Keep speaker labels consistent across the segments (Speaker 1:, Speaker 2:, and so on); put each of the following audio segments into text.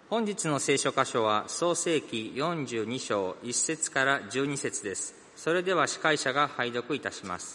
Speaker 1: 本日の聖書箇所は創世記42章1節から12節です。それでは司会者が拝読いたします。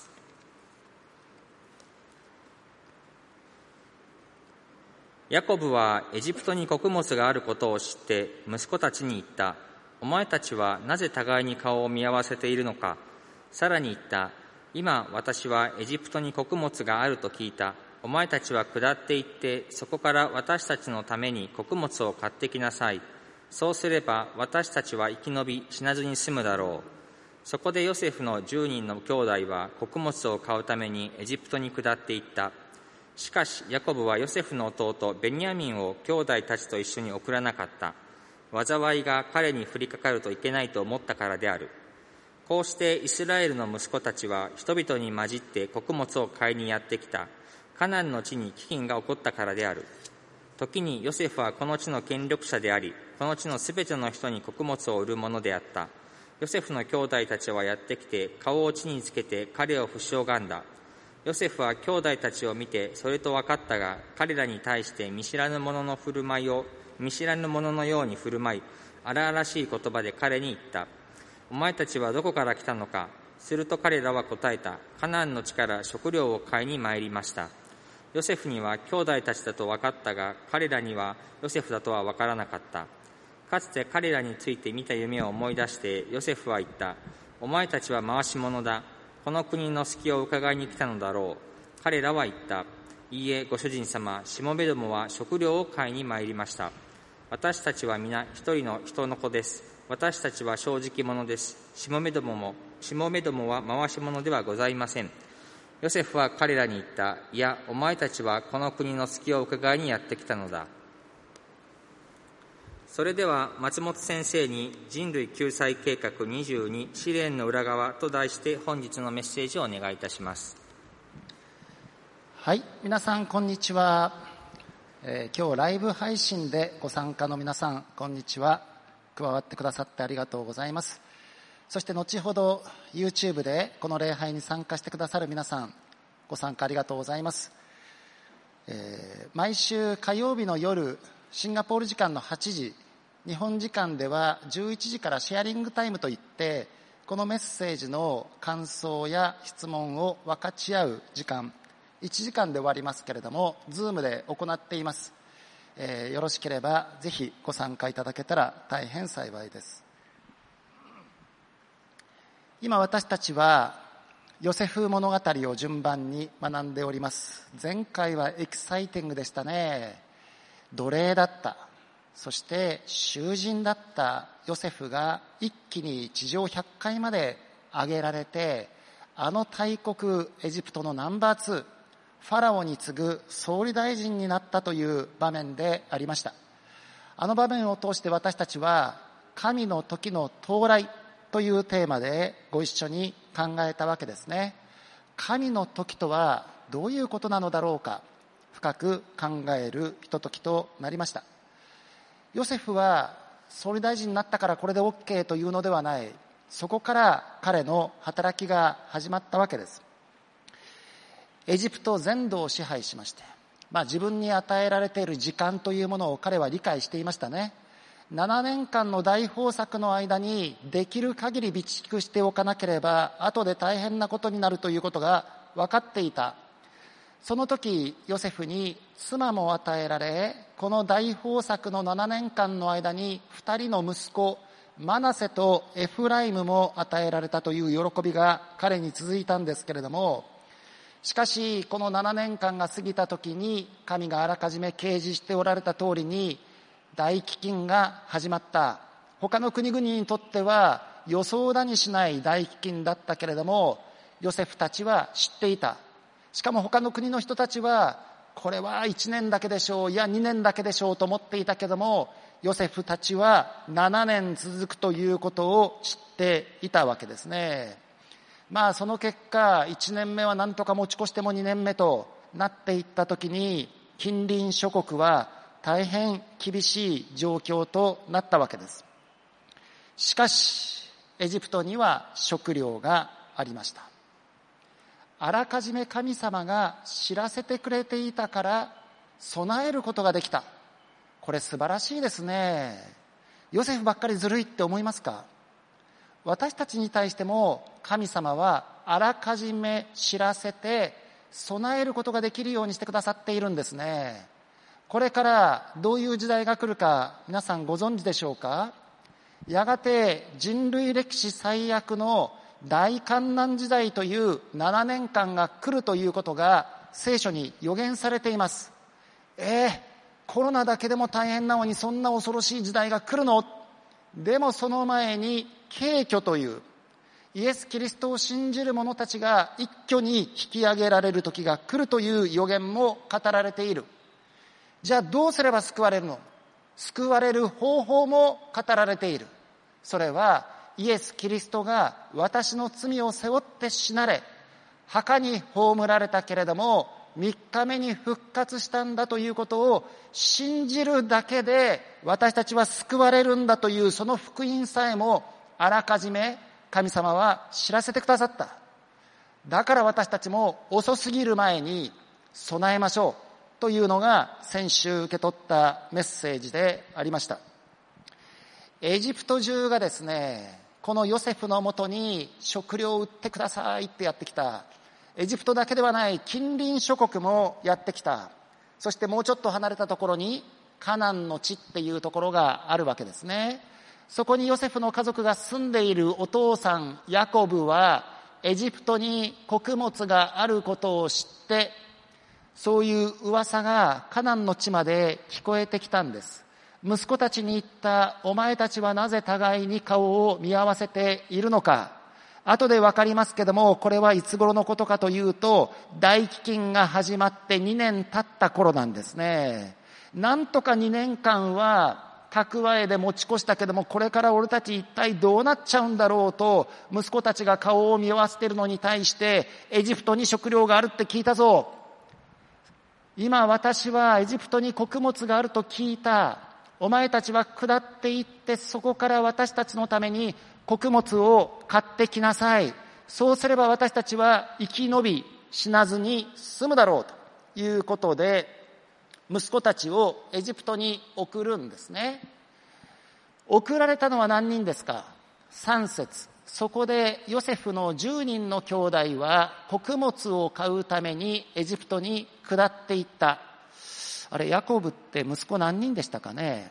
Speaker 1: ヤコブはエジプトに穀物があることを知って息子たちに言った。お前たちはなぜ互いに顔を見合わせているのか。さらに言った。今私はエジプトに穀物があると聞いた。お前たちは下って行ってそこから私たちのために穀物を買ってきなさい。そうすれば私たちは生き延び死なずに済むだろう。そこでヨセフの10人の兄弟は穀物を買うためにエジプトに下って行った。しかしヤコブはヨセフの弟ベニヤミンを兄弟たちと一緒に送らなかった。災いが彼に降りかかるといけないと思ったからである。こうしてイスラエルの息子たちは人々に混じって穀物を買いにやってきた。カナンの地に飢饉が起こったからである。時にヨセフはこの地の権力者であり、この地のすべての人に穀物を売るものであった。ヨセフの兄弟たちはやってきて顔を地につけて彼を不しがんだ。ヨセフは兄弟たちを見てそれと分かったが、彼らに対して見知らぬ者のように振る舞い、荒々しい言葉で彼に言った。お前たちはどこから来たのか。すると彼らは答えた。カナンの地から食料を買いに参りました。ヨセフには兄弟たちだと分かったが、彼らにはヨセフだとは分からなかった。かつて彼らについて見た夢を思い出してヨセフは言った。お前たちは回し者だ。この国の隙を伺いに来たのだろう。彼らは言った。いいえ、ご主人様、しもべどもは食料を買いに参りました。私たちは皆一人の人の子です。私たちは正直者です。しもべどもは回し者ではございません。ヨセフは彼らに言った。いや、お前たちはこの国の隙を伺いにやってきたのだ。それでは松本先生に人類救済計画22試練の裏側と題して本日のメッセージをお願いいたします。
Speaker 2: はい、皆さんこんにちは。今日ライブ配信でご参加の皆さんこんにちは。加わってくださってありがとうございます。そして後ほど YouTube でこの礼拝に参加してくださる皆さん、ご参加ありがとうございます。毎週火曜日の夜、シンガポール時間の8時、日本時間では11時からシェアリングタイムといって、このメッセージの感想や質問を分かち合う時間、1時間で終わりますけれども、Zoom で行っています。よろしければぜひご参加いただけたら大変幸いです。今私たちはヨセフ物語を順番に学んでおります。前回はエキサイティングでしたね。奴隷だった、そして囚人だったヨセフが一気に地上100階まで上げられて、あの大国エジプトのナンバー2、ファラオに次ぐ総理大臣になったという場面でありました。あの場面を通して私たちは神の時の到来というテーマでご一緒に考えたわけですね。神の時とはどういうことなのだろうか、深く考えるひとときとなりました。ヨセフは総理大臣になったからこれで OK というのではない。そこから彼の働きが始まったわけです。エジプト全土を支配しまして、自分に与えられている時間というものを彼は理解していましたね。7年間の大豊作の間にできる限り備蓄しておかなければ後で大変なことになるということが分かっていた。その時ヨセフに妻も与えられ、この大豊作の7年間の間に2人の息子マナセとエフライムも与えられたという喜びが彼に続いたんですけれども、しかしこの7年間が過ぎた時に神があらかじめ掲示しておられた通りに大飢饉が始まった。他の国々にとっては予想だにしない大飢饉だったけれども、ヨセフたちは知っていた。しかも他の国の人たちはこれは1年だけでしょう、いや2年だけでしょうと思っていたけれども、ヨセフたちは7年続くということを知っていたわけですね。その結果1年目は何とか持ち越しても2年目となっていった時に、近隣諸国は大変厳しい状況となったわけです。しかしエジプトには食料がありました。あらかじめ神様が知らせてくれていたから備えることができた。 これ素晴らしいですね。ヨセフばっかりずるいって思いますか？私たちに対しても神様はあらかじめ知らせて備えることができるようにしてくださっているんですね。これからどういう時代が来るか皆さんご存知でしょうか？やがて人類歴史最悪の大患難時代という7年間が来るということが聖書に予言されています。コロナだけでも大変なのにそんな恐ろしい時代が来るの？でもその前に軽挙というイエス・キリストを信じる者たちが一挙に引き上げられる時が来るという予言も語られている。じゃあどうすれば救われるの？救われる方法も語られている。それはイエス・キリストが私の罪を背負って死なれ、墓に葬られたけれども3日目に復活したんだということを信じるだけで私たちは救われるんだというその福音さえもあらかじめ神様は知らせてくださった。だから私たちも遅すぎる前に備えましょうというのが先週受け取ったメッセージでありました。エジプト中がですね、このヨセフのもとに食料を売ってくださいってやってきた。エジプトだけではない近隣諸国もやってきた。そしてもうちょっと離れたところにカナンの地っていうところがあるわけですね。そこにヨセフの家族が住んでいるお父さんヤコブはエジプトに穀物があることを知って、そういう噂がカナンの地まで聞こえてきたんです。息子たちに言った。お前たちはなぜ互いに顔を見合わせているのか。後でわかりますけども、これはいつ頃のことかというと、大飢饉が始まって2年経った頃なんですね。なんとか2年間は蓄えで持ち越したけども、これから俺たち一体どうなっちゃうんだろうと、息子たちが顔を見合わせているのに対して、エジプトに食料があるって聞いたぞ。今私はエジプトに穀物があると聞いた。お前たちは下っていってそこから私たちのために穀物を買ってきなさい。そうすれば私たちは生き延び死なずに済むだろうということで、息子たちをエジプトに送るんですね。送られたのは何人ですか？3節。そこでヨセフの10人の兄弟は穀物を買うためにエジプトに下っていった。あれ、ヤコブって息子何人でしたかね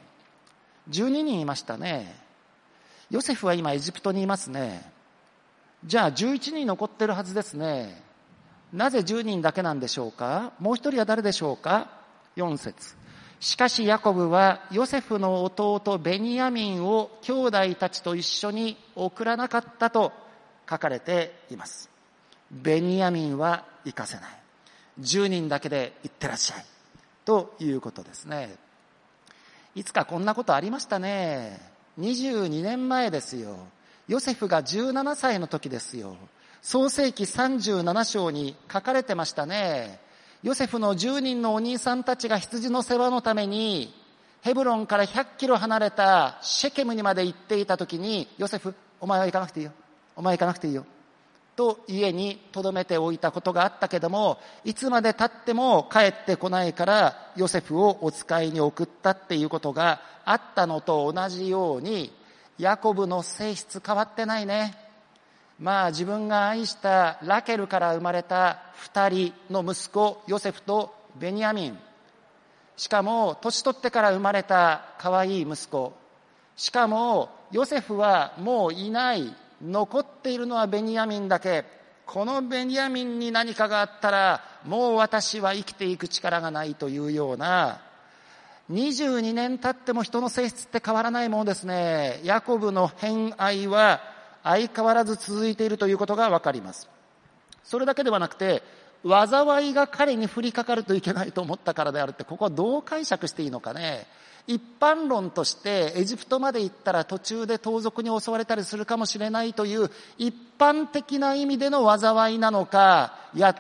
Speaker 2: ？12人いましたね。ヨセフは今エジプトにいますね。じゃあ11人残ってるはずですね。なぜ10人だけなんでしょうか？もう一人は誰でしょうか？4節。しかしヤコブはヨセフの弟ベニヤミンを兄弟たちと一緒に送らなかったと書かれています。ベニヤミンは行かせない。10人だけで行ってらっしゃいということですね。いつかこんなことありましたね。22年前ですよ。ヨセフが17歳の時ですよ。創世記37章に書かれてましたね。ヨセフの10人のお兄さんたちが羊の世話のためにヘブロンから100キロ離れたシェケムにまで行っていた時に、ヨセフ、お前は行かなくていいよ。お前行かなくていいよ。と家に留めておいたことがあったけども、いつまで経っても帰ってこないからヨセフをお使いに送ったっていうことがあったのと同じように、ヤコブの性質変わってないね。自分が愛したラケルから生まれた2人の息子ヨセフとベニヤミン、しかも年取ってから生まれた可愛い息子、しかもヨセフはもういない、残っているのはベニヤミンだけ。このベニヤミンに何かがあったらもう私は生きていく力がないというような、22年経っても人の性質って変わらないものですね。ヤコブの偏愛は相変わらず続いているということがわかります。それだけではなくて、災いが彼に降りかかるといけないと思ったからであるって、ここはどう解釈していいのかね。一般論としてエジプトまで行ったら途中で盗賊に襲われたりするかもしれないという一般的な意味での災いなのか、いや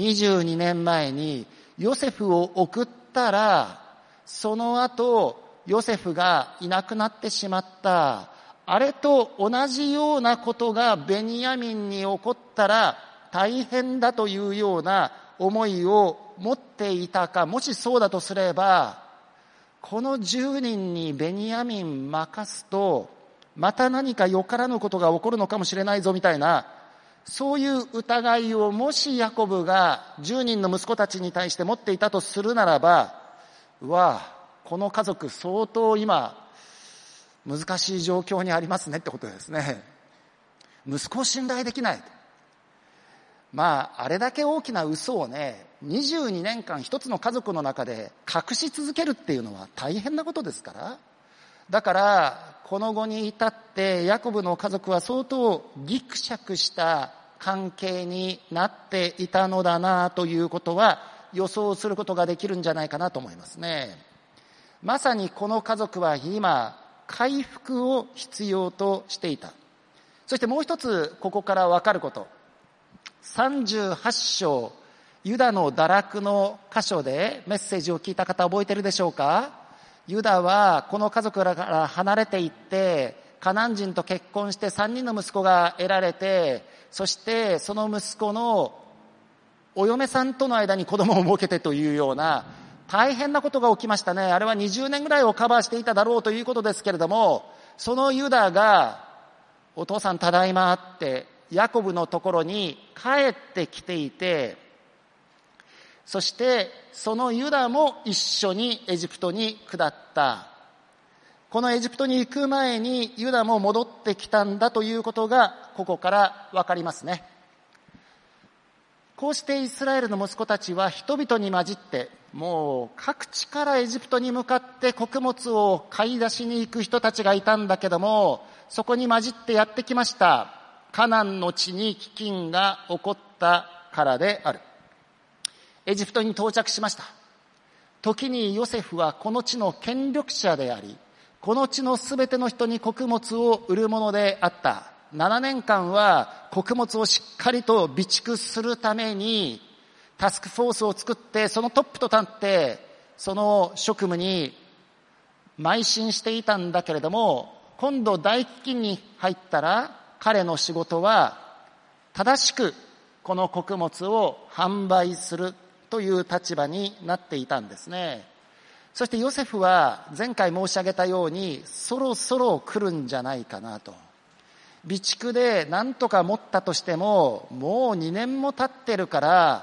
Speaker 2: 22年前にヨセフを送ったらその後ヨセフがいなくなってしまった、あれと同じようなことがベニヤミンに起こったら大変だというような思いを持っていたか。もしそうだとすれば、 この10人にベニヤミン任すとまた何かよからぬことが起こるのかもしれないぞみたいな、そういう疑いをもしヤコブが10人の息子たちに対して持っていたとするならば、この家族相当今難しい状況にありますねってことですね。息子を信頼できない。あれだけ大きな嘘をね、22年間一つの家族の中で隠し続けるっていうのは大変なことですから。だからこの後に至ってヤコブの家族は相当ギクシャクした関係になっていたのだなということは予想することができるんじゃないかなと思いますね。まさにこの家族は今回復を必要としていた。そしてもう一つここから分かること、38章ユダの堕落の箇所でメッセージを聞いた方覚えてるでしょうか。ユダはこの家族から離れていってカナン人と結婚して3人の息子が得られて、そしてその息子のお嫁さんとの間に子供を設けてというような大変なことが起きましたね。あれは20年ぐらいをカバーしていただろうということですけれども、そのユダがお父さんただいまってヤコブのところに帰ってきていて、そしてそのユダも一緒にエジプトに下った。このエジプトに行く前にユダも戻ってきたんだということがここからわかりますね。こうしてイスラエルの息子たちは人々に混じって、もう各地からエジプトに向かって穀物を買い出しに行く人たちがいたんだけども、そこに混じってやってきました。カナンの地に飢饉が起こったからである。エジプトに到着しました。時にヨセフはこの地の権力者であり、この地のすべての人に穀物を売るものであった。7年間は穀物をしっかりと備蓄するためにタスクフォースを作って、そのトップと立ってその職務に邁進していたんだけれども、今度大飢饉に入ったら彼の仕事は正しくこの穀物を販売するという立場になっていたんですね。そしてヨセフは前回申し上げたようにそろそろ来るんじゃないかなと。備蓄で何とか持ったとしてももう2年も経ってるから、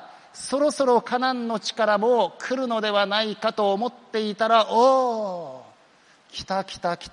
Speaker 2: そろそろカナンの地からも来るのではないかと思っていたら、来た。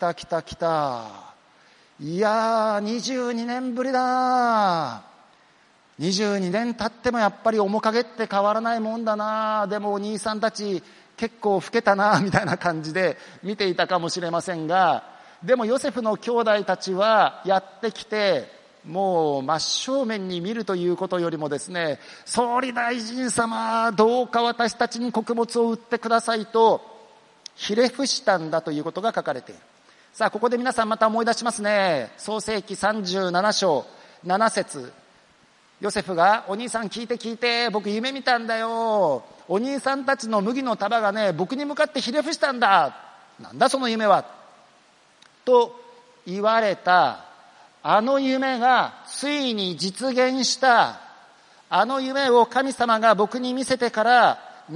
Speaker 2: いやー、22年ぶりだ。22年経ってもやっぱり面影って変わらないもんだな。でもお兄さんたち結構老けたなみたいな感じで見ていたかもしれませんが、でもヨセフの兄弟たちはやってきて、もう真正面に見るということよりもですね、総理大臣様どうか私たちに穀物を売ってくださいとひれ伏したんだということが書かれている。さあここで皆さんまた思い出しますね。創世記37章7節、ヨセフがお兄さん聞いて、僕夢見たんだよ。お兄さんたちの麦の束がね、僕に向かってひれ伏したんだ。なんだその夢はと言われた。あの夢がついに実現した。あの夢を神様が僕に見せてから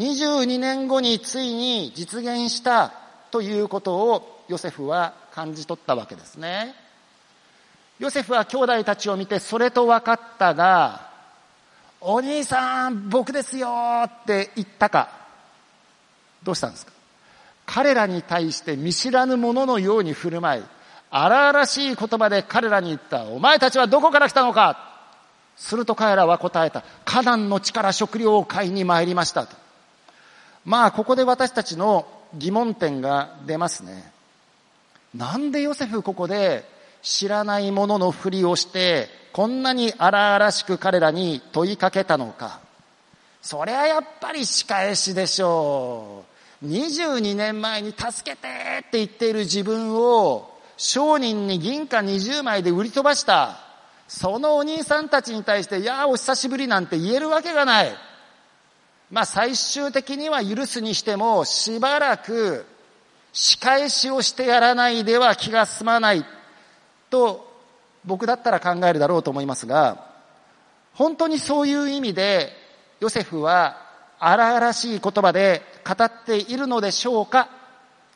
Speaker 2: 22年後についに実現したということをヨセフは感じ取ったわけですね。ヨセフは兄弟たちを見てそれと分かったが、お兄さん僕ですよって言ったか。どうしたんですか。彼らに対して見知らぬ者のように振る舞い、荒々しい言葉で彼らに言った。お前たちはどこから来たのか。すると彼らは答えた。カナンの地から食料を買いに参りましたと。ここで私たちの疑問点が出ますね。なんでヨセフここで知らない者のふりをしてこんなに荒々しく彼らに問いかけたのか。そりゃやっぱり仕返しでしょう。22年前に助けてって言っている自分を商人に銀貨20枚で売り飛ばしたそのお兄さんたちに対して、いやお久しぶりなんて言えるわけがない。最終的には許すにしてもしばらく仕返しをしてやらないでは気が済まないと僕だったら考えるだろうと思いますが、本当にそういう意味でヨセフは荒々しい言葉で語っているのでしょうか。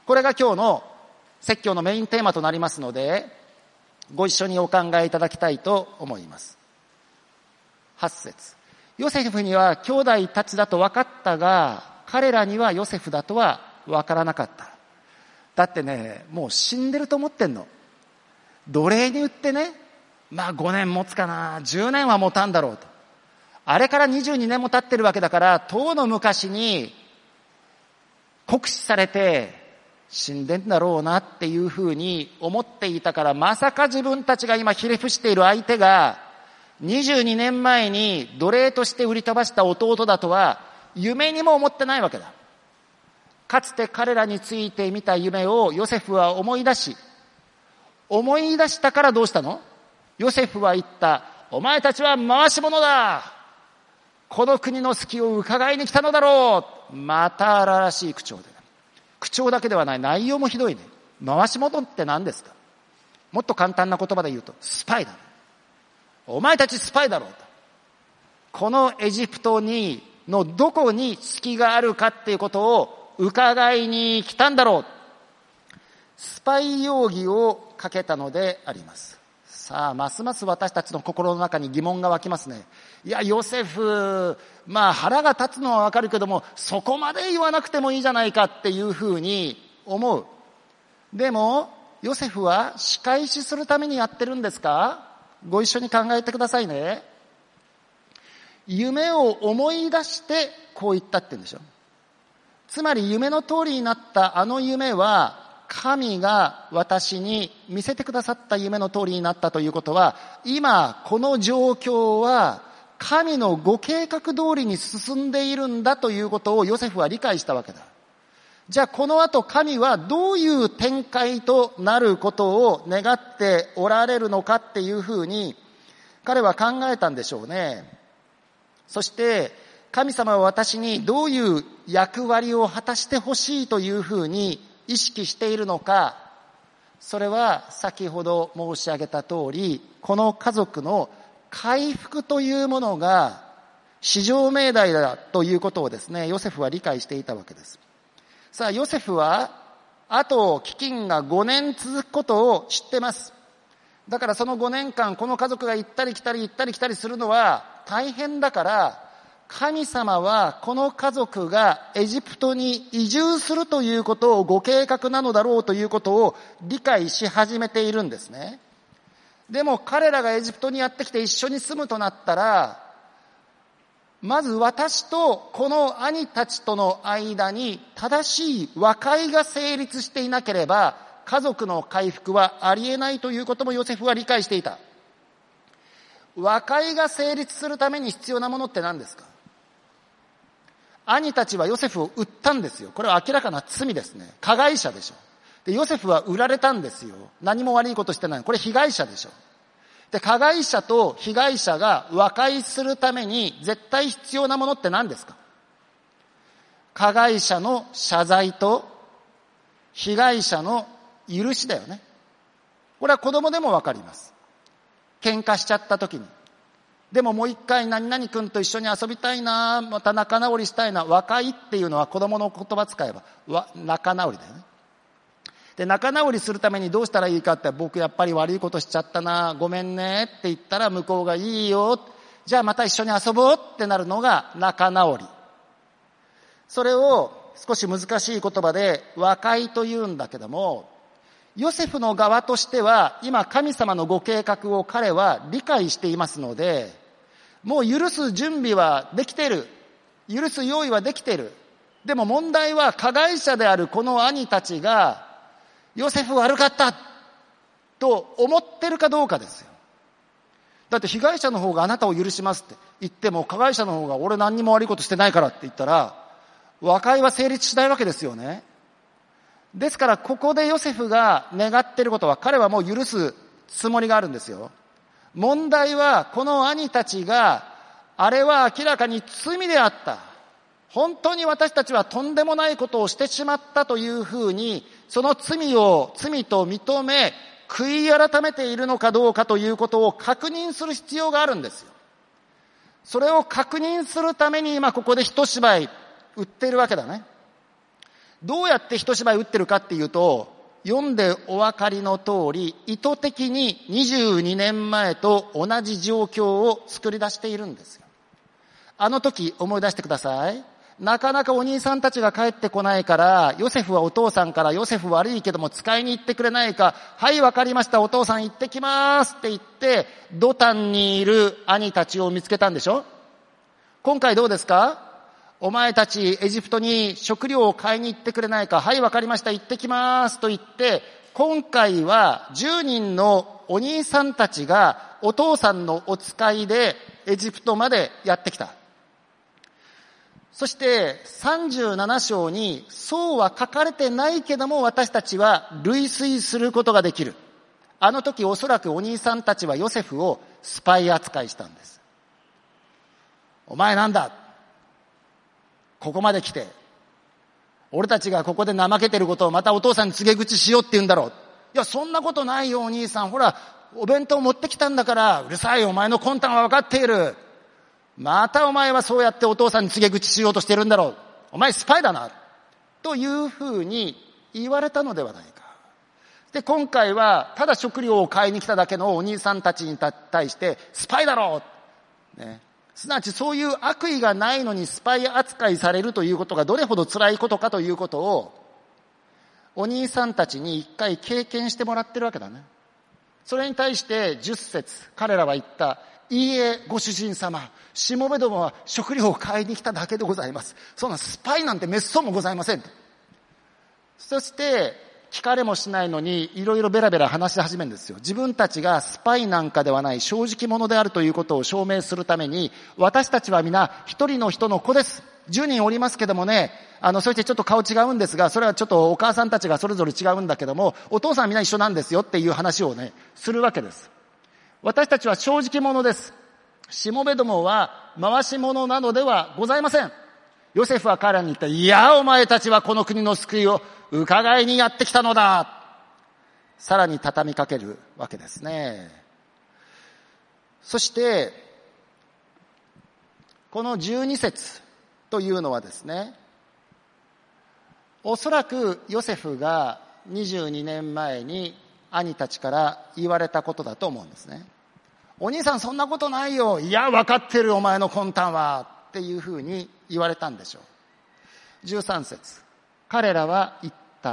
Speaker 2: これが今日の説教のメインテーマとなりますので、ご一緒にお考えいただきたいと思います。8節。ヨセフには兄弟たちだと分かったが、彼らにはヨセフだとは分からなかった。だってね、もう死んでると思ってんの。奴隷に売ってね、5年持つかな、10年は持たんだろうと。あれから22年も経ってるわけだから、とうの昔に酷使されて死んでんだろうなっていうふうに思っていたから、まさか自分たちが今ひれ伏している相手が22年前に奴隷として売り飛ばした弟だとは夢にも思ってないわけだ。かつて彼らについて見た夢をヨセフは思い出したからどうしたの？ヨセフは言った。お前たちは回し者だ。この国の隙を伺いに来たのだろう。また荒々しい口調で。口調だけではない、内容もひどいね。回し者って何ですか？もっと簡単な言葉で言うと、スパイだ。お前たちスパイだろうと。このエジプトのどこに隙があるかっていうことを伺いに来たんだろう。スパイ容疑をかけたのであります。さあ、ますます私たちの心の中に疑問が湧きますね。いや、ヨセフ、腹が立つのはわかるけども、そこまで言わなくてもいいじゃないかっていうふうに思う。でも、ヨセフは仕返しするためにやってるんですか？ご一緒に考えてくださいね。夢を思い出してこう言ったって言うんでしょ。つまり夢の通りになったあの夢は、神が私に見せてくださった夢の通りになったということは、今この状況は神のご計画通りに進んでいるんだということをヨセフは理解したわけだ。じゃあこの後神はどういう展開となることを願っておられるのかっていうふうに彼は考えたんでしょうね。そして神様は私にどういう役割を果たしてほしいというふうに意識しているのか、それは先ほど申し上げた通り、この家族の回復というものが至上命題だということをですね、ヨセフは理解していたわけです。さあ、ヨセフはあと飢饉が5年続くことを知ってます。だからその5年間この家族が行ったり来たり行ったり来たりするのは大変だから、神様はこの家族がエジプトに移住するということをご計画なのだろうということを理解し始めているんですね。でも彼らがエジプトにやってきて一緒に住むとなったら、まず私とこの兄たちとの間に正しい和解が成立していなければ家族の回復はありえないということもヨセフは理解していた。和解が成立するために必要なものって何ですか？兄たちはヨセフを売ったんですよ。これは明らかな罪ですね。加害者でしょ。で、ヨセフは売られたんですよ。何も悪いことしてない。これ被害者でしょ。で、加害者と被害者が和解するために絶対必要なものって何ですか？加害者の謝罪と被害者の許しだよね。これは子供でもわかります。喧嘩しちゃった時に。でももう一回何々君と一緒に遊びたいな、また仲直りしたいな。和解っていうのは子供の言葉使えば仲直りだよね。で、仲直りするためにどうしたらいいかって、僕やっぱり悪いことしちゃったな、ごめんねって言ったら向こうがいいよ、じゃあまた一緒に遊ぼうってなるのが仲直り。それを少し難しい言葉で和解と言うんだけども、ヨセフの側としては今神様のご計画を彼は理解していますので、もう許す準備はできている。許す用意はできている。でも問題は加害者であるこの兄たちがヨセフ悪かったと思ってるかどうかですよ。だって被害者の方があなたを許しますって言っても、加害者の方が俺何にも悪いことしてないからって言ったら和解は成立しないわけですよね。ですからここでヨセフが願っていることは、彼はもう許すつもりがあるんですよ。問題はこの兄たちが、あれは明らかに罪であった。本当に私たちはとんでもないことをしてしまったというふうに、その罪と認め、悔い改めているのかどうかということを確認する必要があるんですよ。それを確認するために今ここで一芝居売っているわけだね。 どうやって一芝居打ってるかっていうと、読んでお分かりの通り、意図的に22年前と同じ状況を作り出しているんですよ。あの時思い出してください。なかなかお兄さんたちが帰ってこないから、ヨセフはお父さんから、ヨセフ悪いけども使いに行ってくれないか、はい、わかりました、お父さん行ってきますって言って、ドタンにいる兄たちを見つけたんでしょ。今回どうですか。お前たちエジプトに食料を買いに行ってくれないか、はい、わかりました、行ってきますと言って、今回は10人のお兄さんたちがお父さんのお使いでエジプトまでやってきた。そして37章にそうは書かれてないけども、私たちは類推することができる。あの時おそらくお兄さんたちはヨセフをスパイ扱いしたんです。お前なんだ、ここまで来て俺たちがここで怠けてることをまたお父さんに告げ口しようって言うんだろう。いや、そんなことないよお兄さん、ほらお弁当持ってきたんだから。うるさい、お前の魂胆は分かっている。またお前はそうやってお父さんに告げ口しようとしてるんだろう。お前スパイだなというふうに言われたのではないか。で、今回はただ食料を買いに来ただけのお兄さんたちに対してスパイだろう、ね、すなわちそういう悪意がないのにスパイ扱いされるということがどれほど辛いことかということをお兄さんたちに一回経験してもらってるわけだね。それに対して10節彼らは言った。いいえ、ご主人様、しもべどもは食料を買いに来ただけでございます。そんなスパイなんてめっそうもございませんと。そして聞かれもしないのにいろいろベラベラ話し始めるんですよ。自分たちがスパイなんかではない正直者であるということを証明するために、私たちは皆一人の人の子です。10人おりますけどもね、そしてちょっと顔違うんですが、それはちょっとお母さんたちがそれぞれ違うんだけども、お父さんは皆一緒なんですよっていう話をね、するわけです。私たちは正直者です。しもべどもは回し者なのではございません。ヨセフは彼らに言った。いや、お前たちはこの国の救いを伺いにやってきたのだ。さらに畳みかけるわけですね。そしてこの12節というのはですね、おそらくヨセフが22年前に兄たちから言われたことだと思うんですね。お兄さんそんなことないよ。いや、分かってる、お前の魂胆はっていうふうに言われたんでしょう。13節彼らは言った。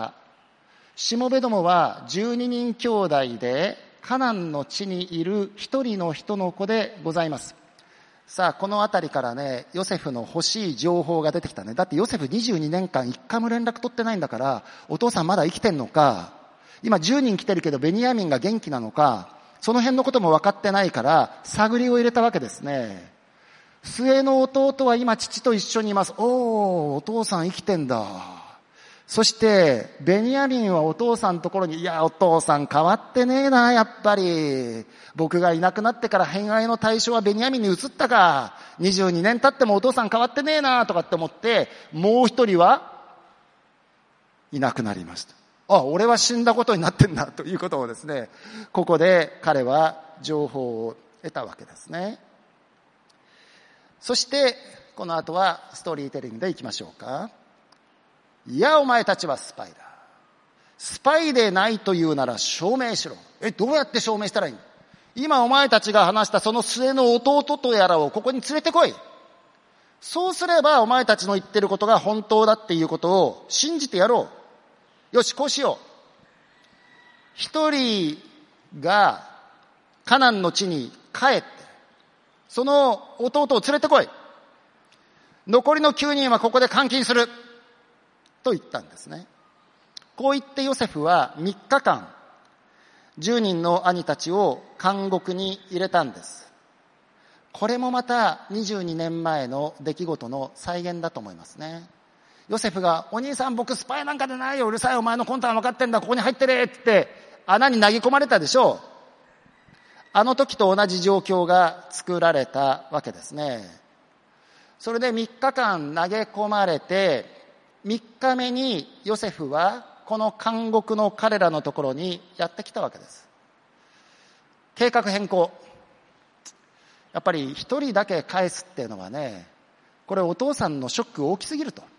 Speaker 2: しもべどもは12人兄弟でカナンの地にいる一人の人の子でございます。さあ、このあたりからね、ヨセフの欲しい情報が出てきたね。だってヨセフ22年間一回も連絡取ってないんだから、お父さんまだ生きてんのか、今10人来てるけどベニヤミンが元気なのか、その辺のことも分かってないから探りを入れたわけですね。末の弟は今父と一緒にいます。おー、お父さん生きてんだ。そしてベニヤミンはお父さんのところに、いや、お父さん変わってねえな、やっぱり僕がいなくなってから偏愛の対象はベニヤミンに移ったか、22年経ってもお父さん変わってねえなとかって思って、もう一人はいなくなりました。あ、俺は死んだことになってんだということをですね、ここで彼は情報を得たわけですね。そしてこの後はストーリーテリングでいきましょうか。いや、お前たちはスパイだ。スパイでないというなら証明しろ。どうやって証明したらいいの？今お前たちが話したその末の弟とやらをここに連れてこい。そうすればお前たちの言ってることが本当だっていうことを信じてやろう。よし、こうしよう。一人がカナンの地に帰って、その弟を連れてこい。残りの9人はここで監禁する。と言ったんですね。こう言ってヨセフは3日間、10人の兄たちを監獄に入れたんです。これもまた22年前の出来事の再現だと思いますね。ヨセフが、お兄さん僕スパイなんかでないよ、うるさい、お前の魂胆分かってんだ、ここに入ってれって穴に投げ込まれたでしょう。あの時と同じ状況が作られたわけですね。それで3日間投げ込まれて、3日目にヨセフはこの監獄の彼らのところにやってきたわけです。計画変更。やっぱり一人だけ返すっていうのはね、これお父さんのショック大きすぎると。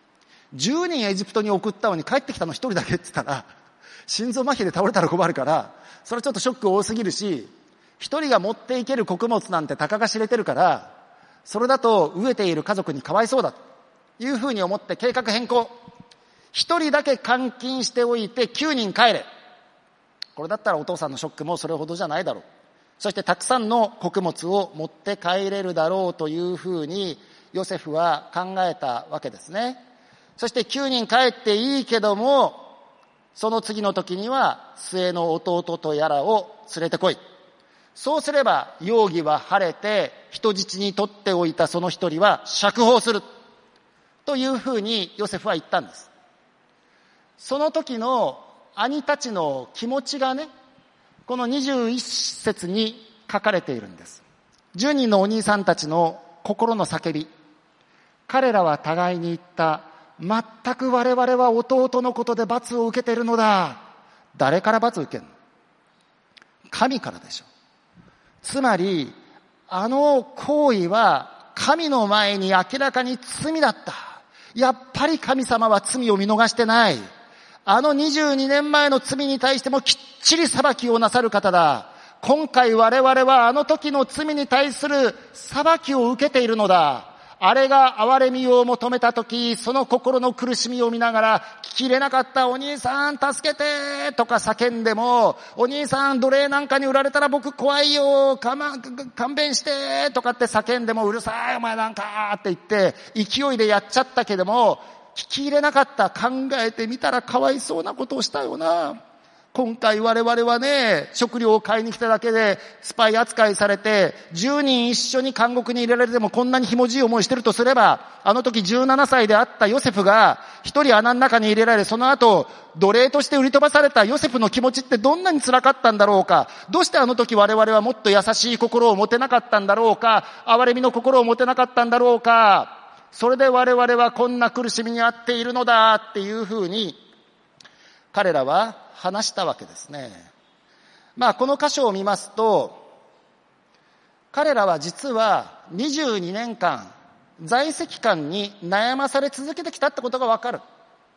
Speaker 2: 10人エジプトに送ったのに帰ってきたの1人だけって言ったら、心臓麻痺で倒れたら困るから、それちょっとショック多すぎるし、1人が持っていける穀物なんてたかが知れてるから、それだと飢えている家族にかわいそうだというふうに思って計画変更。1人だけ監禁しておいて9人帰れ。これだったらお父さんのショックもそれほどじゃないだろう。そしてたくさんの穀物を持って帰れるだろうというふうにヨセフは考えたわけですね。そして9人帰っていいけども、その次の時には末の弟とやらを連れてこい。そうすれば容疑は晴れて、人質に取っておいたその一人は釈放するというふうにヨセフは言ったんです。その時の兄たちの気持ちがね、この21節に書かれているんです。10人のお兄さんたちの心の叫び。彼らは互いに言った。全く我々は弟のことで罰を受けているのだ。誰から罰を受けるの？神からでしょ。つまり、あの行為は神の前に明らかに罪だった。やっぱり神様は罪を見逃してない。あの22年前の罪に対してもきっちり裁きをなさる方だ。今回我々はあの時の罪に対する裁きを受けているのだ。あれが憐れみを求めた時、その心の苦しみを見ながら、聞き入れなかったお兄さん助けてとか叫んでも、お兄さん奴隷なんかに売られたら僕怖いよ、勘弁してとかって叫んでも、うるさいお前なんかって言って勢いでやっちゃったけども、聞き入れなかった。考えてみたらかわいそうなことをしたよな。今回我々はね、食料を買いに来ただけでスパイ扱いされて、10人一緒に監獄に入れられてもこんなにひもじい思いしてるとすれば、あの時17歳であったヨセフが一人穴の中に入れられ、その後奴隷として売り飛ばされたヨセフの気持ちってどんなに辛かったんだろうか。どうしてあの時我々はもっと優しい心を持てなかったんだろうか。憐れみの心を持てなかったんだろうか。それで我々はこんな苦しみにあっているのだっていうふうに彼らは話したわけですね。この箇所を見ますと、彼らは実は22年間在籍感に悩まされ続けてきたってことがわかる。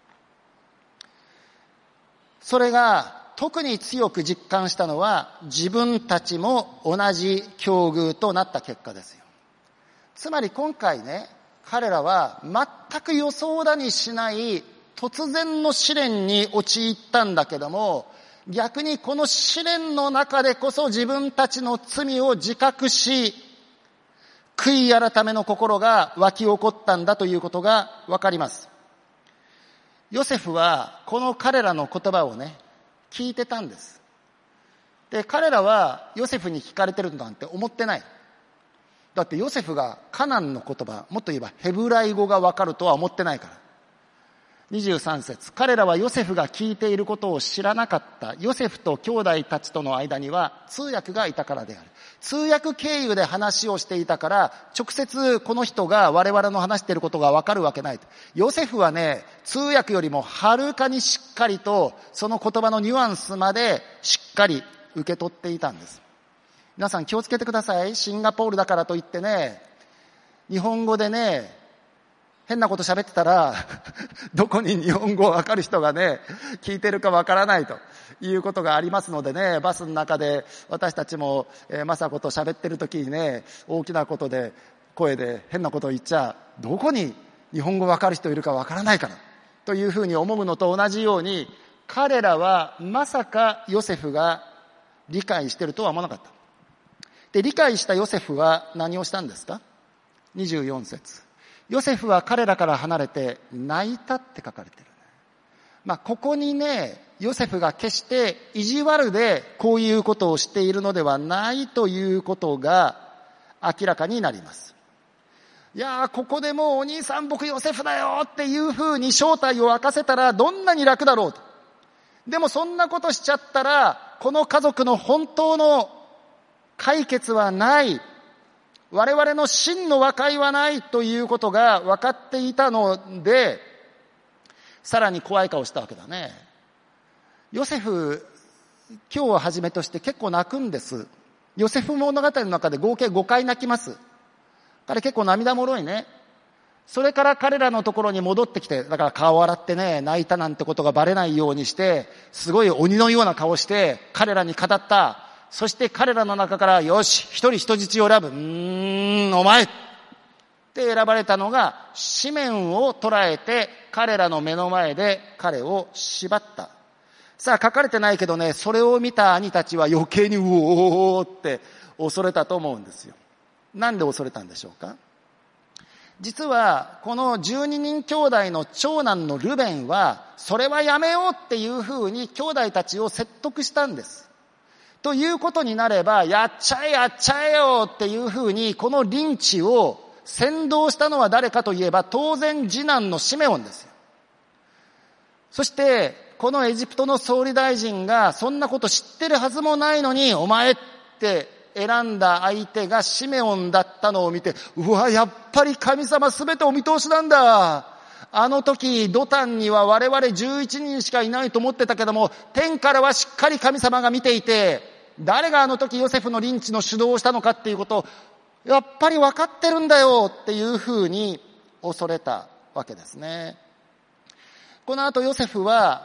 Speaker 2: それが特に強く実感したのは自分たちも同じ境遇となった結果ですよ。つまり今回ね、彼らは全く予想だにしない突然の試練に陥ったんだけども、逆にこの試練の中でこそ自分たちの罪を自覚し、悔い改めの心が湧き起こったんだということがわかります。ヨセフはこの彼らの言葉をね、聞いてたんです。で、彼らはヨセフに聞かれてるなんて思ってない。だってヨセフがカナンの言葉、もっと言えばヘブライ語がわかるとは思ってないから。23節、彼らはヨセフが聞いていることを知らなかった。ヨセフと兄弟たちとの間には通訳がいたからである。通訳経由で話をしていたから、直接この人が我々の話していることがわかるわけない。ヨセフはね、通訳よりもはるかにしっかりとその言葉のニュアンスまでしっかり受け取っていたんです。皆さん気をつけてください。シンガポールだからといってね、日本語でね、変なこと喋ってたらどこに日本語わかる人がね聞いてるかわからないということがありますのでね、バスの中で私たちも雅子と喋ってる時にね、大きなことで声で変なことを言っちゃ、どこに日本語わかる人いるかわからないからというふうに思うのと同じように、彼らはまさかヨセフが理解してるとは思わなかった。で、理解したヨセフは何をしたんですか。24節、ヨセフは彼らから離れて泣いたって書かれてる。ここにね、ヨセフが決して意地悪でこういうことをしているのではないということが明らかになります。いやー、ここでもうお兄さん僕ヨセフだよっていうふうに正体を明かせたらどんなに楽だろうと。でもそんなことしちゃったら、この家族の本当の解決はない。我々の真の和解はないということが分かっていたので、さらに怖い顔したわけだね。ヨセフ、今日をはじめとして結構泣くんです。ヨセフ物語の中で合計5回泣きます。彼結構涙もろいね。 それから彼らのところに戻ってきて、だから顔を洗ってね、泣いたなんてことがバレないようにして、すごい鬼のような顔して、彼らに語った。そして彼らの中から、よし、一人人質を選ぶ。お前って選ばれたのが、シメオンを捕らえて、彼らの目の前で彼を縛った。さあ書かれてないけどね、それを見た兄たちは余計にうおーって恐れたと思うんですよ。なんで恐れたんでしょうか。実はこの12人兄弟の長男のルベンは、それはやめようっていうふうに兄弟たちを説得したんです。ということになれば、やっちゃえやっちゃえよっていうふうに、このリンチを先導したのは誰かといえば、当然次男のシメオンですよ。そしてこのエジプトの総理大臣がそんなこと知ってるはずもないのに、お前って選んだ相手がシメオンだったのを見て、うわ、やっぱり神様すべてお見通しなんだ。あの時ドタンには我々11人しかいないと思ってたけども、天からはしっかり神様が見ていて、誰があの時ヨセフのリンチの主導をしたのかっていうことをやっぱり分かってるんだよっていうふうに恐れたわけですね。この後ヨセフは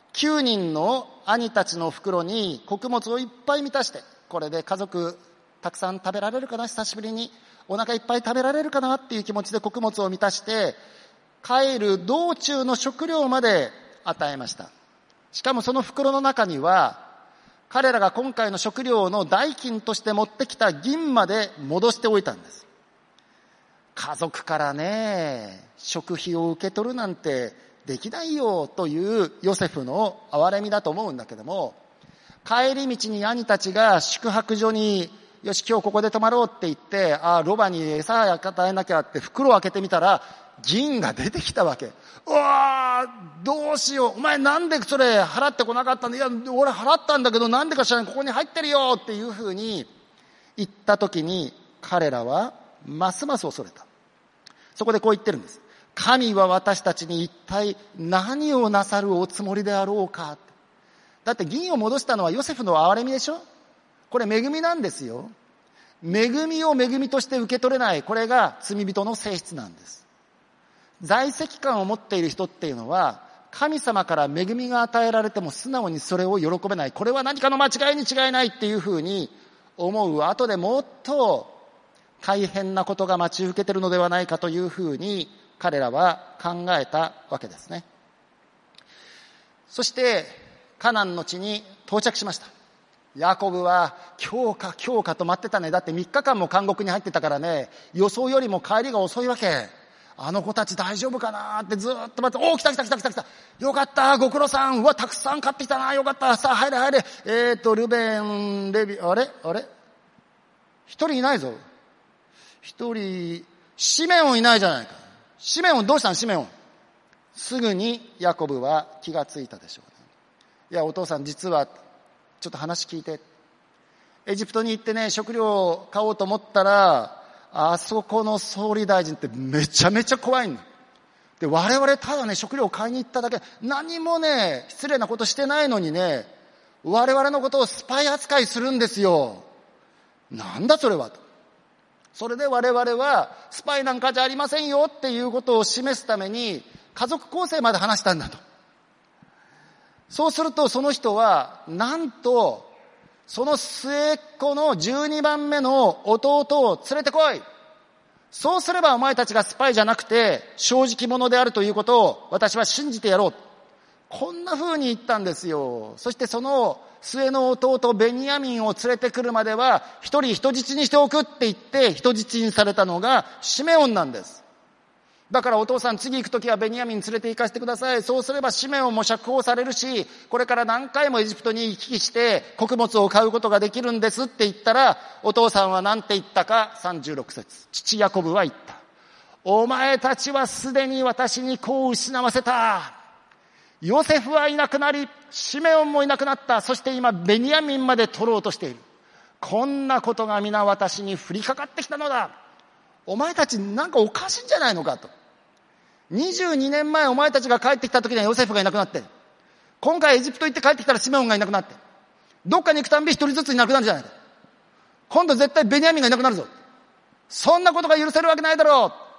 Speaker 2: 9人の兄たちの袋に穀物をいっぱい満たして、これで家族たくさん食べられるかな、久しぶりにお腹いっぱい食べられるかなっていう気持ちで穀物を満たして、帰る道中の食料まで与えました。しかもその袋の中には、彼らが今回の食料の代金として持ってきた銀まで戻しておいたんです。家族からね、食費を受け取るなんてできないよというヨセフの憐れみだと思うんだけども、帰り道に兄たちが宿泊所に、よし今日ここで泊まろうって言って、ロバに餌与えなきゃって袋を開けてみたら、銀が出てきたわけ。うわー、どうしよう、お前なんでそれ払ってこなかったんだ。いや俺払ったんだけど、なんでか知らない、ここに入ってるよっていうふうに言った時に、彼らはますます恐れた。そこでこう言ってるんです。神は私たちに一体何をなさるおつもりであろうか。だって銀を戻したのはヨセフの憐れみでしょ。これ恵みなんですよ。恵みを恵みとして受け取れない、これが罪人の性質なんです。在籍感を持っている人っていうのは、神様から恵みが与えられても素直にそれを喜べない、これは何かの間違いに違いないっていうふうに思う、後でもっと大変なことが待ち受けているのではないかというふうに彼らは考えたわけですね。そしてカナンの地に到着しました。ヤコブは今日かと待ってたね。だって3日間も監獄に入ってたからね、予想よりも帰りが遅いわけ。あの子たち大丈夫かなってずっと待って、来た。よかった、ご苦労さん。うわ、たくさん買ってきたな。よかった。さあ、入れ。ルベン、レビ、あれ一人いないぞ。一人、シメオンいないじゃないか。シメオンどうしたん、シメオン。すぐにヤコブは気がついたでしょうね。いや、お父さん実は、ちょっと話聞いて。エジプトに行ってね、食料を買おうと思ったら、あそこの総理大臣ってめちゃめちゃ怖いんだ。で、我々ただね、食料を買いに行っただけ、何もね、失礼なことしてないのにね、我々のことをスパイ扱いするんですよ。なんだそれはと。それで我々はスパイなんかじゃありませんよっていうことを示すために家族構成まで話したんだと。そうするとその人はなんとその末っ子の12番目の弟を連れてこい。そうすればお前たちがスパイじゃなくて正直者であるということを私は信じてやろう。こんな風に言ったんですよ。そしてその末の弟ベニヤミンを連れてくるまでは一人人質にしておくって言って人質にされたのがシメオンなんです。だからお父さん次行くときはベニヤミン連れて行かせてください。そうすればシメオンも釈放されるし、これから何回もエジプトに行き来して穀物を買うことができるんですって言ったら、お父さんは何て言ったか。36節、父ヤコブは言った。お前たちはすでに私に子を失わせた。ヨセフはいなくなり、シメオンもいなくなった。そして今ベニヤミンまで取ろうとしている。こんなことが皆私に降りかかってきたのだ。お前たちなんかおかしいんじゃないのかと。22年前お前たちが帰ってきた時にはヨセフがいなくなって、今回エジプト行って帰ってきたらシメオンがいなくなって、どっかに行くたんび一人ずついなくなるんじゃないか。今度絶対ベニヤミンがいなくなるぞ。そんなことが許せるわけないだろう。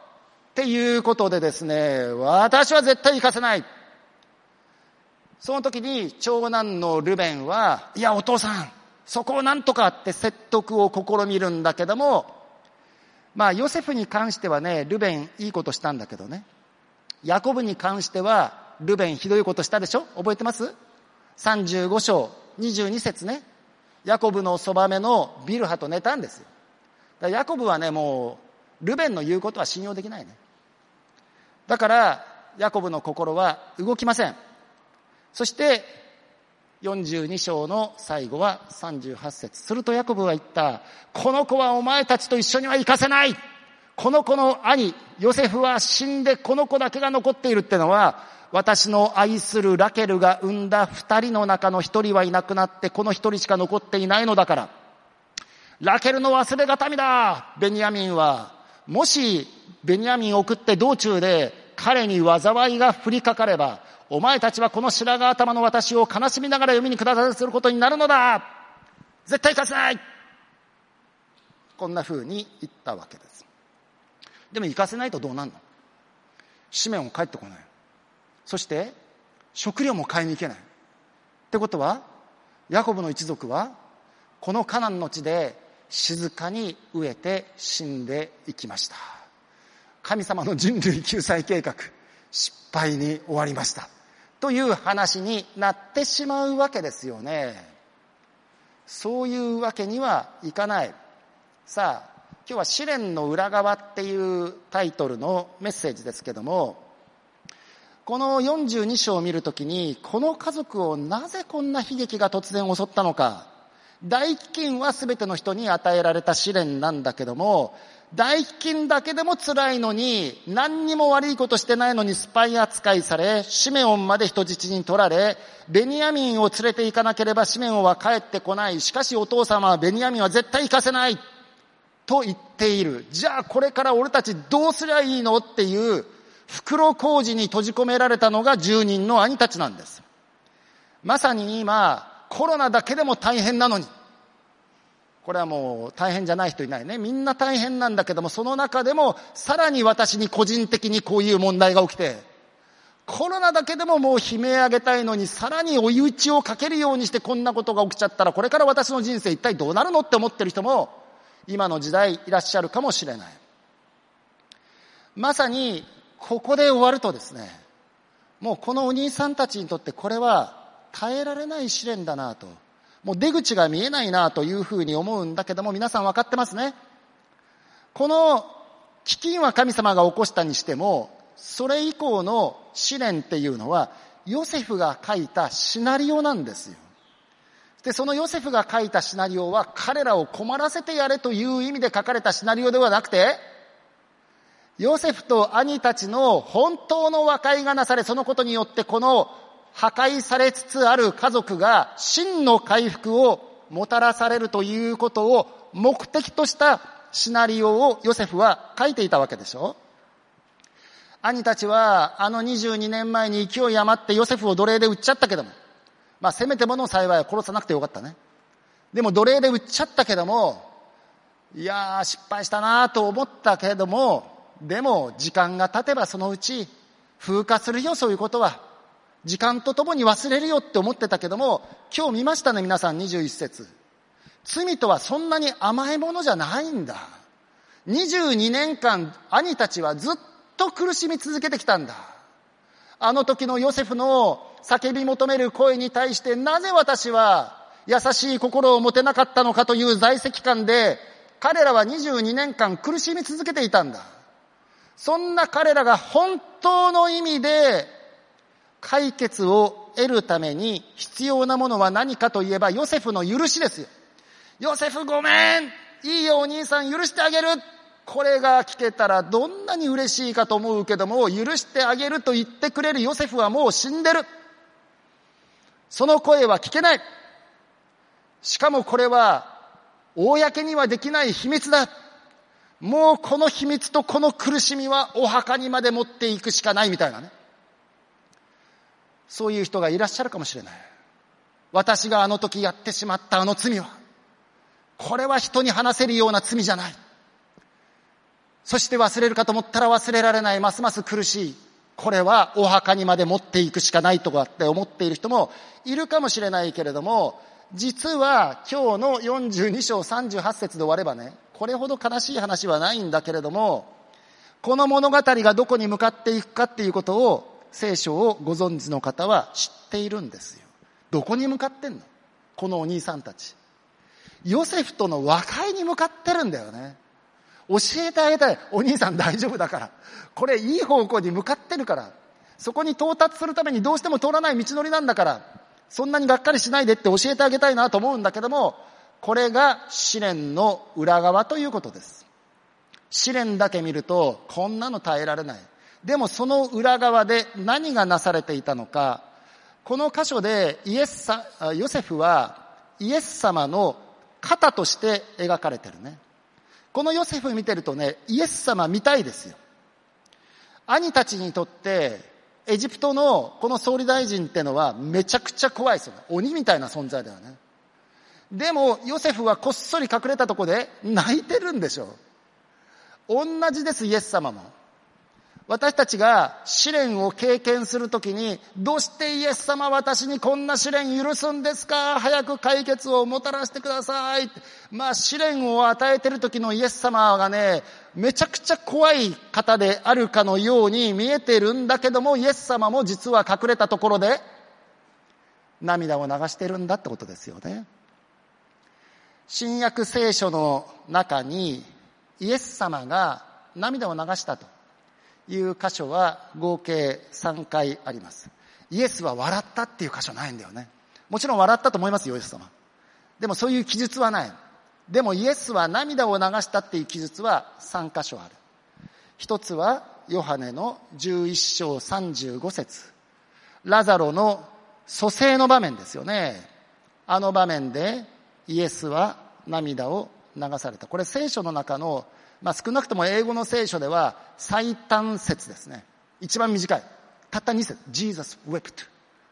Speaker 2: っていうことでですね、私は絶対行かせない。その時に長男のルベンは、いやお父さん、そこをなんとかって説得を試みるんだけども、ヨセフに関してはね、ルベンいいことしたんだけどね、ヤコブに関してはルベンひどいことしたでしょ。覚えてます？ 35 章22節ね。ヤコブのそばめのビルハと寝たんですよ。だからヤコブはね、もうルベンの言うことは信用できないね。だからヤコブの心は動きません。そして42章の最後は38節。するとヤコブは言った。この子はお前たちと一緒には行かせない。この子の兄ヨセフは死んでこの子だけが残っているってのは、私の愛するラケルが産んだ2人の中の1人はいなくなって、この1人しか残っていないのだから、ラケルの忘れがたみだ。ベニヤミンは、もしベニヤミンを送って道中で彼に災いが降りかかれば、お前たちはこの白髪頭の私を悲しみながら読みに下さすることになるのだ。絶対行かせない。こんな風に言ったわけです。でも行かせないとどうなるの？シメオン帰ってこない。そして食料も買いに行けない。ってことはヤコブの一族はこのカナンの地で静かに飢えて死んでいきました。神様の人類救済計画失敗に終わりましたという話になってしまうわけですよね。そういうわけにはいかない。さあ今日は試練の裏側っていうタイトルのメッセージですけども、この42章を見るときに、この家族をなぜこんな悲劇が突然襲ったのか。大飢饉は全ての人に与えられた試練なんだけども、大飢饉だけでも辛いのに、何にも悪いことしてないのにスパイ扱いされ、シメオンまで人質に取られ、ベニヤミンを連れて行かなければシメオンは帰ってこない。しかしお父様はベニヤミンは絶対行かせないと言っている。じゃあこれから俺たちどうすりゃいいのっていう袋小路に閉じ込められたのが10人の兄たちなんです。まさに今コロナだけでも大変なのに、これはもう大変じゃない人いないね。みんな大変なんだけども、その中でもさらに私に個人的にこういう問題が起きて、コロナだけでももう悲鳴上げたいのに、さらに追い打ちをかけるようにしてこんなことが起きちゃったら、これから私の人生一体どうなるのって思ってる人も今の時代いらっしゃるかもしれない。まさにここで終わるとですね、もうこのお兄さんたちにとってこれは耐えられない試練だなと、もう出口が見えないなというふうに思うんだけども、皆さん分かってますね。この飢饉は神様が起こしたにしても、それ以降の試練っていうのはヨセフが書いたシナリオなんですよ。で、そのヨセフが書いたシナリオは彼らを困らせてやれという意味で書かれたシナリオではなくて、ヨセフと兄たちの本当の和解がなされ、そのことによってこの破壊されつつある家族が真の回復をもたらされるということを目的としたシナリオをヨセフは書いていたわけでしょ。兄たちは22年前に勢い余ってヨセフを奴隷で売っちゃったけども、せめてもの幸いは殺さなくてよかったね。でも奴隷で売っちゃったけども、いやー失敗したなと思ったけれども、でも時間が経てばそのうち風化するよ、そういうことは。時間とともに忘れるよって思ってたけども、今日見ましたね皆さん、21節。罪とはそんなに甘いものじゃないんだ。22年間兄たちはずっと苦しみ続けてきたんだ。あの時のヨセフの叫び求める声に対して、なぜ私は優しい心を持てなかったのかという在籍感で、彼らは22年間苦しみ続けていたんだ。そんな彼らが本当の意味で解決を得るために必要なものは何かといえば、ヨセフの許しですよ。ヨセフごめん、いいよお兄さん許してあげる。これが聞けたらどんなに嬉しいかと思うけども、許してあげると言ってくれるヨセフはもう死んでる。その声は聞けない。しかもこれは公にはできない秘密だ。もうこの秘密とこの苦しみはお墓にまで持っていくしかないみたいなね。そういう人がいらっしゃるかもしれない。私があの時やってしまったあの罪は、これは人に話せるような罪じゃない。 そして忘れるかと思ったら忘れられない、ますます苦しい。これはお墓にまで持っていくしかないとかって思っている人もいるかもしれないけれども、実は今日の42章38節で終わればね、これほど悲しい話はないんだけれども、この物語がどこに向かっていくかっていうことを聖書をご存知の方は知っているんですよ。どこに向かってんの？このお兄さんたち。ヨセフとの和解に向かってるんだよね。教えてあげたい。お兄さん大丈夫だから。これいい方向に向かってるから。そこに到達するためにどうしても通らない道のりなんだから、そんなにがっかりしないでって教えてあげたいなと思うんだけども、これが試練の裏側ということです。試練だけ見るとこんなの耐えられない。でもその裏側で何がなされていたのか、この箇所でヨセフはイエス様の肩として描かれてるね。このヨセフ見てるとね、イエス様見たいですよ。兄たちにとってエジプトのこの総理大臣ってのはめちゃくちゃ怖いですよね。鬼みたいな存在だよね。でもヨセフはこっそり隠れたとこで泣いてるんでしょ。同じです、イエス様も。私たちが試練を経験するときに、どうしてイエス様私にこんな試練許すんですか？早く解決をもたらしてください。試練を与えてるときのイエス様がね、めちゃくちゃ怖い方であるかのように見えてるんだけども、イエス様も実は隠れたところで涙を流してるんだってことですよね。新約聖書の中にイエス様が涙を流したという箇所は合計3回あります。イエスは笑ったっていう箇所ないんだよね。もちろん笑ったと思いますよ、イエス様。でもそういう記述はない。でもイエスは涙を流したっていう記述は3箇所ある。一つはヨハネの11章35節。ラザロの蘇生の場面ですよね。あの場面でイエスは涙を流された。これ聖書の中の少なくとも英語の聖書では最短節ですね。一番短い。たった2節。Jesus wept.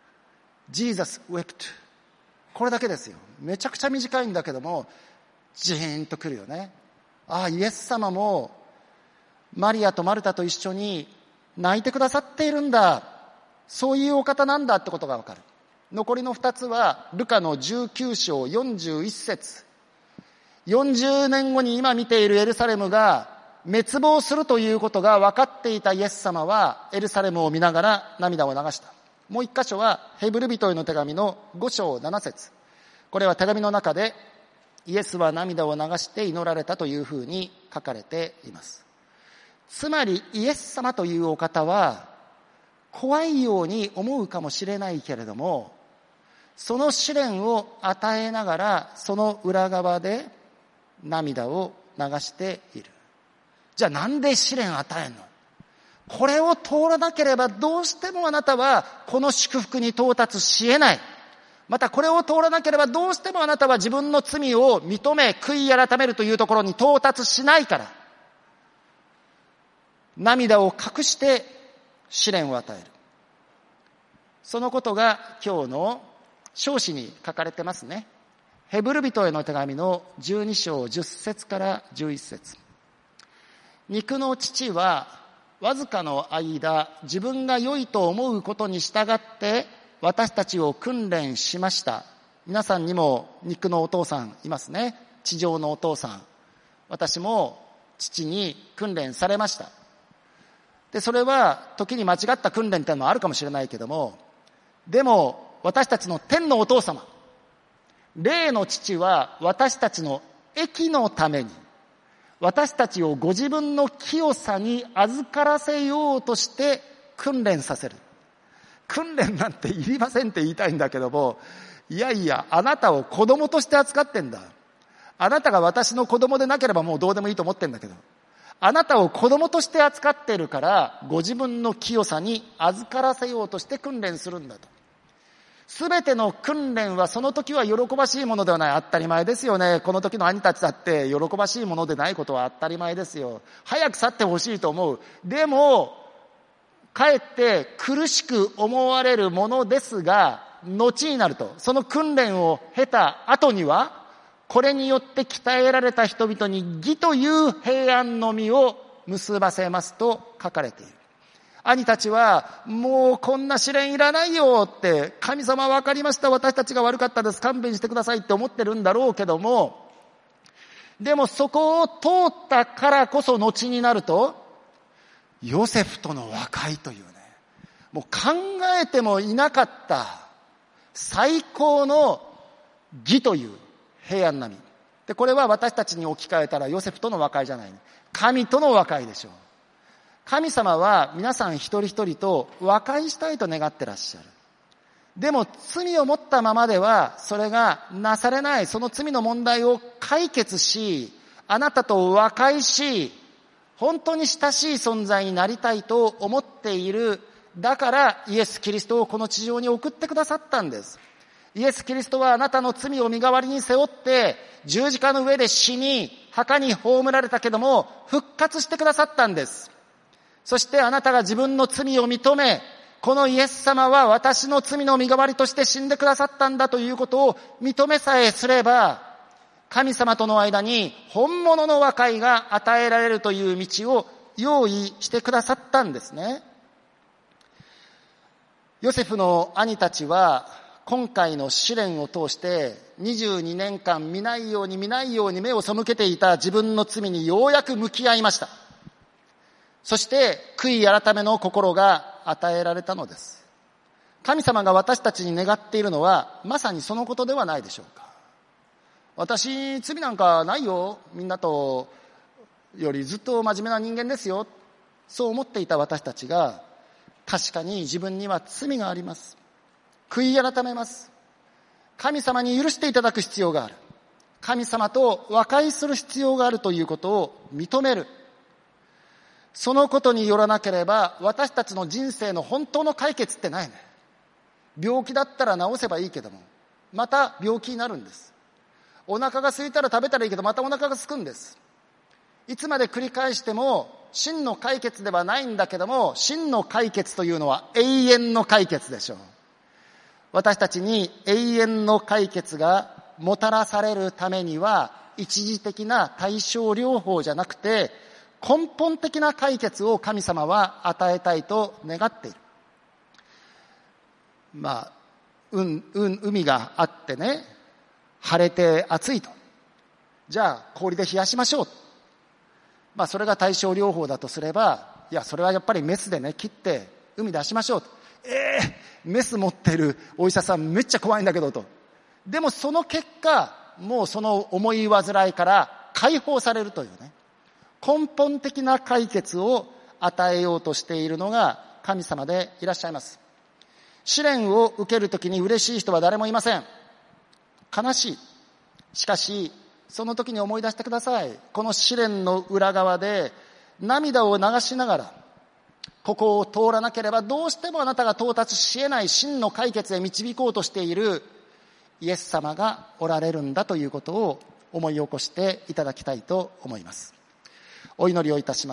Speaker 2: Jesus wept. これだけですよ。めちゃくちゃ短いんだけども、ジーンとくるよね。ああ、イエス様もマリアとマルタと一緒に泣いてくださっているんだ。そういうお方なんだってことがわかる。残りの2つはルカの19章41節。40年後に今見ているエルサレムが滅亡するということが分かっていたイエス様はエルサレムを見ながら涙を流した。もう一箇所はヘブル人への手紙の5章7節。これは手紙の中でイエスは涙を流して祈られたというふうに書かれています。つまりイエス様というお方は怖いように思うかもしれないけれども、その試練を与えながらその裏側で涙を流している。じゃあなんで試練を与えんの？これを通らなければどうしてもあなたはこの祝福に到達し得ない。またこれを通らなければどうしてもあなたは自分の罪を認め悔い改めるというところに到達しないから、涙を隠して試練を与える。そのことが今日の章詩に書かれてますね。ヘブル人への手紙の12章10節から11節。肉の父はわずかの間自分が良いと思うことに従って私たちを訓練しました。皆さんにも肉のお父さんいますね。地上のお父さん。私も父に訓練されました。で、それは時に間違った訓練っていうのもあるかもしれないけども、でも私たちの天のお父様、霊の父は私たちの益のために、私たちをご自分の清さに預からせようとして訓練させる。訓練なんていりませんって言いたいんだけども、いやいや、あなたを子供として扱ってんだ。あなたが私の子供でなければもうどうでもいいと思ってんだけど、あなたを子供として扱っているから、ご自分の清さに預からせようとして訓練するんだと。すべての訓練はその時は喜ばしいものではない。当たり前ですよね。この時の兄たちだって喜ばしいものでないことは当たり前ですよ。早く去ってほしいと思う。でも、かえって苦しく思われるものですが、後になると、その訓練を経た後には、これによって鍛えられた人々に義という平安の実を結ばせますと書かれている。兄たちは、もうこんな試練いらないよって、神様分かりました、私たちが悪かったです、勘弁してくださいって思ってるんだろうけども、でもそこを通ったからこそ後になると、ヨセフとの和解というね、もう考えてもいなかった最高の義という平安なみ。で、これは私たちに置き換えたらヨセフとの和解じゃない、ね、神との和解でしょう。神様は皆さん一人一人と和解したいと願ってらっしゃる。でも罪を持ったままではそれがなされない。その罪の問題を解決し、あなたと和解し、本当に親しい存在になりたいと思っている。だからイエス・キリストをこの地上に送ってくださったんです。イエス・キリストはあなたの罪を身代わりに背負って十字架の上で死に、墓に葬られたけども復活してくださったんです。そしてあなたが自分の罪を認め、このイエス様は私の罪の身代わりとして死んでくださったんだということを認めさえすれば、神様との間に本物の和解が与えられるという道を用意してくださったんですね。ヨセフの兄たちは今回の試練を通して22年間見ないように目を背けていた自分の罪にようやく向き合いました。そして悔い改めの心が与えられたのです。神様が私たちに願っているのはまさにそのことではないでしょうか。私罪なんかないよ、みんなとよりずっと真面目な人間ですよ、そう思っていた私たちが、確かに自分には罪があります。悔い改めます。神様に許していただく必要がある。神様と和解する必要があるということを認める。そのことによらなければ私たちの人生の本当の解決ってないね。病気だったら治せばいいけども、また病気になるんです。お腹が空いたら食べたらいいけど、またお腹が空くんです。いつまで繰り返しても真の解決ではないんだけども、真の解決というのは永遠の解決でしょう。私たちに永遠の解決がもたらされるためには、一時的な対症療法じゃなくて根本的な解決を神様は与えたいと願っている。海があってね、晴れて暑いと。じゃあ氷で冷やしましょう。それが対症療法だとすれば、いやそれはやっぱりメスでね切って海出しましょうと。メス持ってるお医者さんめっちゃ怖いんだけどと。でもその結果、もうその重い患いから解放されるというね、根本的な解決を与えようとしているのが神様でいらっしゃいます。試練を受けるときに嬉しい人は誰もいません。悲しい。しかしその時に思い出してください。この試練の裏側で涙を流しながら、ここを通らなければどうしてもあなたが到達し得ない真の解決へ導こうとしているイエス様がおられるんだということを思い起こしていただきたいと思います。お祈りをいたします。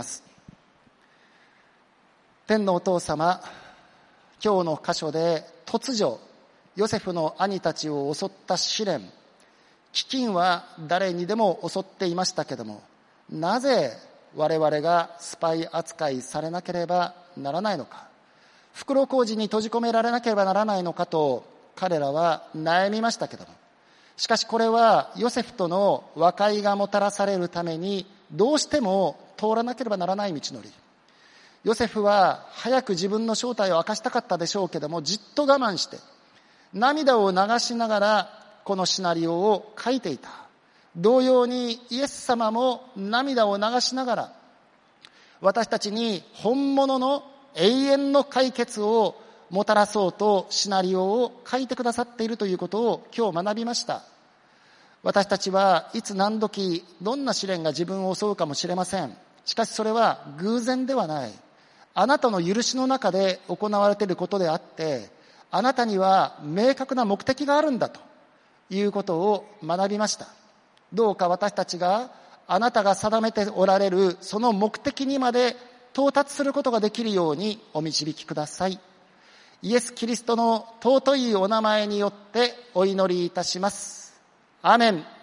Speaker 2: 天のお父様、今日の箇所で突如ヨセフの兄たちを襲った試練、飢饉は誰にでも襲っていましたけども、なぜ我々がスパイ扱いされなければならないのか、袋小路に閉じ込められなければならないのかと彼らは悩みましたけども、しかしこれはヨセフとの和解がもたらされるためにどうしても通らなければならない道のり。ヨセフは早く自分の正体を明かしたかったでしょうけども、じっと我慢して涙を流しながらこのシナリオを書いていた。同様にイエス様も涙を流しながら私たちに本物の永遠の解決をもたらそうとシナリオを書いてくださっているということを今日学びました。私たちはいつ何時どんな試練が自分を襲うかもしれません。しかしそれは偶然ではない。あなたの許しの中で行われていることであって、あなたには明確な目的があるんだということを学びました。どうか私たちがあなたが定めておられるその目的にまで到達することができるようにお導きください。イエス・キリストの尊いお名前によってお祈りいたします。アーメン。